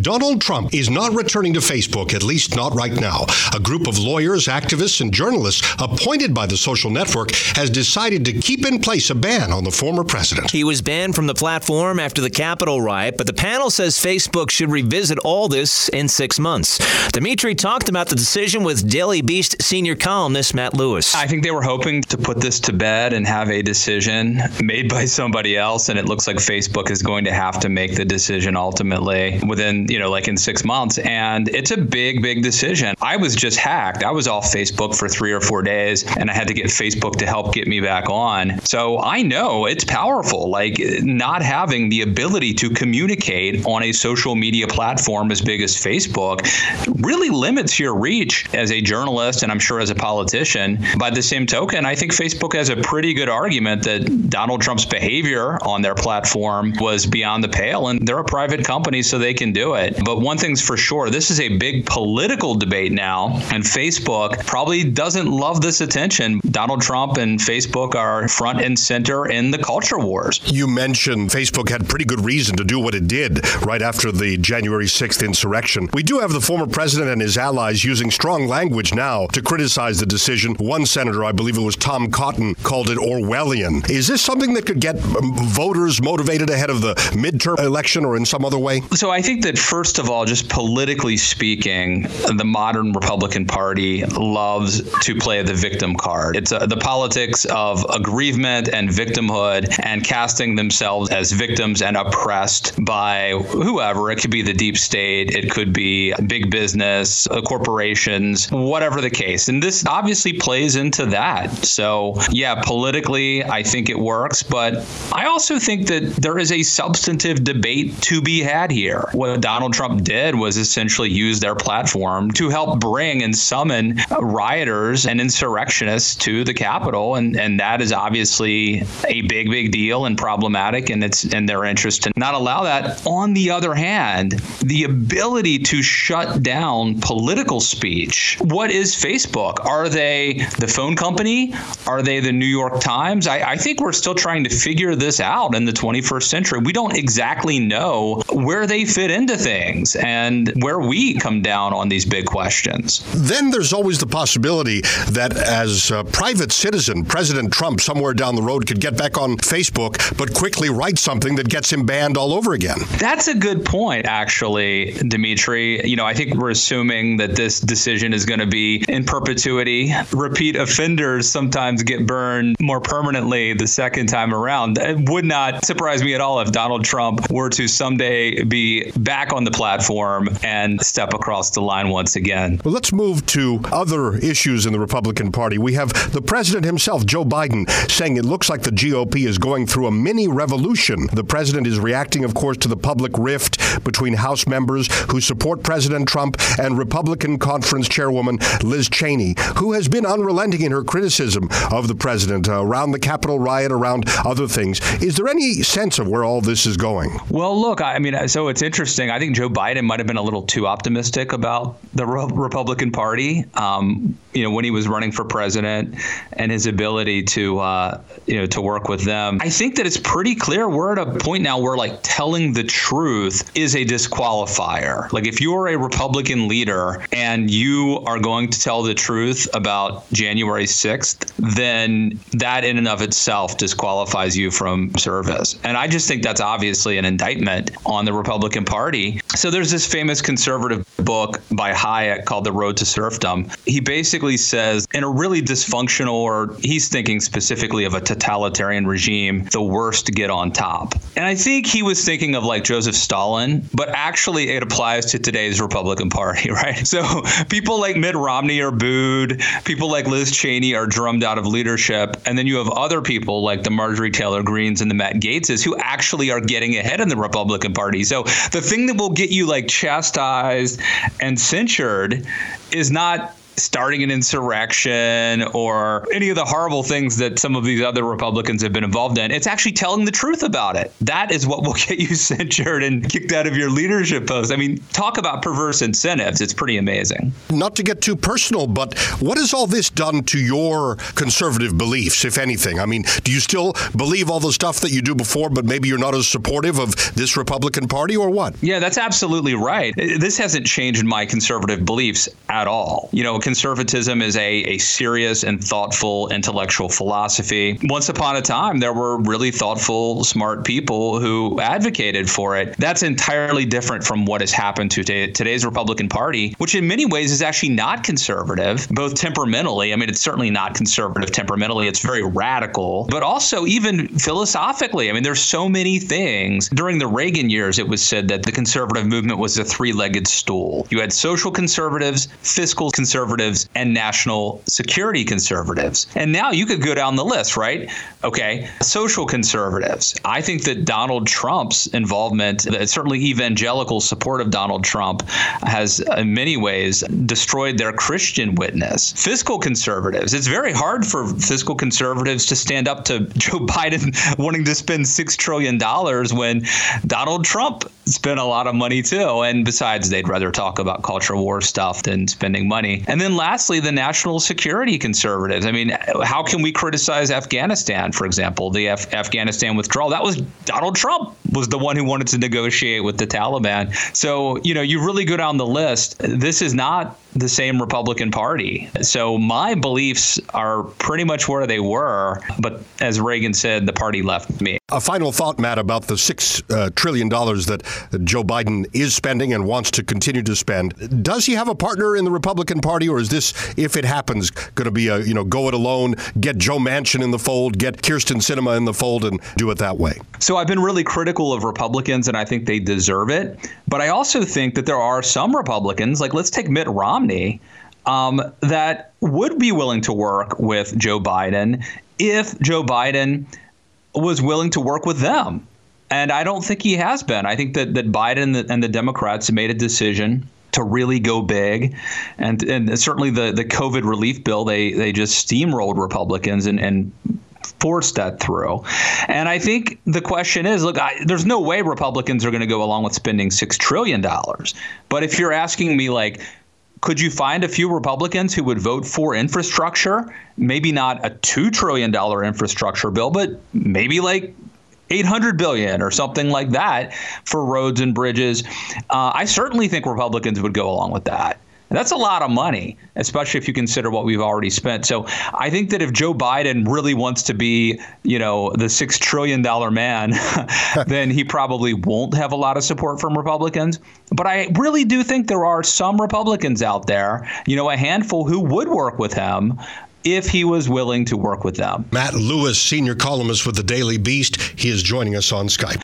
Donald Trump is not returning to Facebook, at least not right now. A group of lawyers, activists, and journalists appointed by the social network has decided to keep in place a ban on the former president. He was banned from the platform after the Capitol riot, but the panel says Facebook should revisit all this in 6 months. Dimitri talked about the decision with Daily Beast senior columnist Matt Lewis. I think they were hoping to put this to bed and have a decision made by somebody else, and it looks like Facebook is going to have to make the decision ultimately within, like in 6 months. And it's a big decision. I was just hacked. I was off Facebook for 3 or 4 days, and I had to get Facebook to help get me back on. So I know it's powerful. Like, not having the ability to communicate on a social media platform as big as Facebook really limits your reach as a journalist, and I'm sure as a politician. By the same token, I think Facebook has a pretty good argument that Donald Trump's behavior on their platform was beyond the pale, and they're a private company, so they can do it. But one thing's for sure, this is a big political debate now, and Facebook probably doesn't love this attention. Donald Trump and Facebook are front and center in the culture wars. You mentioned Facebook had pretty good reason to do what it did right after the January 6th insurrection. We do have the former president and his allies using strong language now to criticize the decision. One senator, I believe it was Tom Cotton, called it Orwellian. Is this something that could get voters motivated ahead of the midterm election or in some other way? So I think that, first of all, just politically speaking, the modern Republican Party loves to play the victim card. It's the politics of aggrievement and victimhood and casting themselves as victims and oppressed by whoever. It could be the deep state. It could be big business, corporations, whatever the case. And this obviously plays into that. So, yeah, politically, I think it works. But I also think that there is a substantive debate to be had here. What Donald Trump did was essentially use their platform to help bring and summon rioters and insurrectionists to the Capitol. And that is obviously a big deal and problematic, and it's in their interest to not allow that. On the other hand, the ability to shut down political speech. What is Facebook? Are they the phone company? Are they the New York Times? I think we're still trying to figure this out in the 21st century. We don't exactly know where they fit into things and where we come down on these big questions. Then there's always the possibility that as a private citizen, President Trump somewhere down the road could get back on Facebook, but quickly write something that gets him banned all over again. That's a good point, actually, Dimitri. I think we're assuming that this decision is going to be in perpetuity. Repeat offenders sometimes get burned more permanently the second time around. It would not surprise me at all if Donald Trump were to someday be back on the platform and step across the line once again. Well, let's move to other issues in the Republican Party. We have the president himself, Joe Biden, saying it looks like the GOP is going through a mini revolution. The president is reacting, of course, to the public rift between House members who support President Trump and Republican Conference Chairwoman Liz Cheney, who has been unrelenting in her criticism of the president around the Capitol riot, around other things. Is there any sense of where all this is going? Well, look, so it's interesting. I think Joe Biden might have been a little too optimistic about the Republican Party, when he was running for president and his ability to work with them. I think that it's pretty clear we're at a point now where telling the truth is a disqualifier. If you're a Republican leader and you are going to tell the truth about January 6th, then that in and of itself disqualifies you from service. And I just think that's obviously an indictment on the Republican Party. So there's this famous conservative book by Hayek called The Road to Serfdom. He basically says in a really dysfunctional, or he's thinking specifically of a totalitarian regime, the worst get on top. And I think he was thinking of Joseph Stalin, but actually it applies to today's Republican Party, right? So people like Mitt Romney are booed, people like Liz Cheney are drummed out of leadership, and then you have other people like the Marjorie Taylor Greens and the Matt Gaetzes who actually are getting ahead in the Republican Party. So the thing that will get you chastised and censured is not starting an insurrection or any of the horrible things that some of these other Republicans have been involved in. It's actually telling the truth about it. That is what will get you censured and kicked out of your leadership post. I mean, talk about perverse incentives. It's pretty amazing. Not to get too personal, but what has all this done to your conservative beliefs, if anything? I mean, do you still believe all the stuff that you do before, but maybe you're not as supportive of this Republican Party, or what? Yeah, that's absolutely right. This hasn't changed my conservative beliefs at all. You know, conservatism is a serious and thoughtful intellectual philosophy. Once upon a time, there were really thoughtful, smart people who advocated for it. That's entirely different from what has happened to today's Republican Party, which in many ways is actually not conservative, both temperamentally. I mean, it's certainly not conservative temperamentally. It's very radical, but also even philosophically. I mean, there's so many things. During the Reagan years, it was said that the conservative movement was a three-legged stool. You had social conservatives, fiscal conservatives, and national security conservatives. And now you could go down the list, right? Okay, social conservatives. I think that Donald Trump's involvement, certainly evangelical support of Donald Trump, has in many ways destroyed their Christian witness. Fiscal conservatives. It's very hard for fiscal conservatives to stand up to Joe Biden wanting to spend $6 trillion when Donald Trump spent a lot of money too. And besides, they'd rather talk about culture war stuff than spending money. And then lastly, the national security conservatives. I mean, how can we criticize Afghanistan, for example, the Afghanistan withdrawal? That was Donald Trump was the one who wanted to negotiate with the Taliban. So, you know, you really go down the list. This is not the same Republican Party. So my beliefs are pretty much where they were. But as Reagan said, the party left me. A final thought, Matt, about the $6 trillion that Joe Biden is spending and wants to continue to spend. Does he have a partner in the Republican Party, or is this, if it happens, going to be a, go it alone, get Joe Manchin in the fold, get Kyrsten Sinema in the fold, and do it that way? So I've been really critical of Republicans, and I think they deserve it. But I also think that there are some Republicans, like let's take Mitt Romney, that would be willing to work with Joe Biden if Joe Biden was willing to work with them. And I don't think he has been. I think that Biden and the Democrats made a decision to really go big. And certainly the COVID relief bill, they just steamrolled Republicans and forced that through. And I think the question is, look, there's no way Republicans are going to go along with spending $6 trillion. But if you're asking me, like, could you find a few Republicans who would vote for infrastructure? Maybe not a $2 trillion infrastructure bill, but maybe like $800 billion or something like that for roads and bridges. I certainly think Republicans would go along with that. And that's a lot of money, especially if you consider what we've already spent. So I think that if Joe Biden really wants to be, the $6 trillion man, then he probably won't have a lot of support from Republicans. But I really do think there are some Republicans out there, a handful who would work with him if he was willing to work with them. Matt Lewis, senior columnist with the Daily Beast. He is joining us on Skype.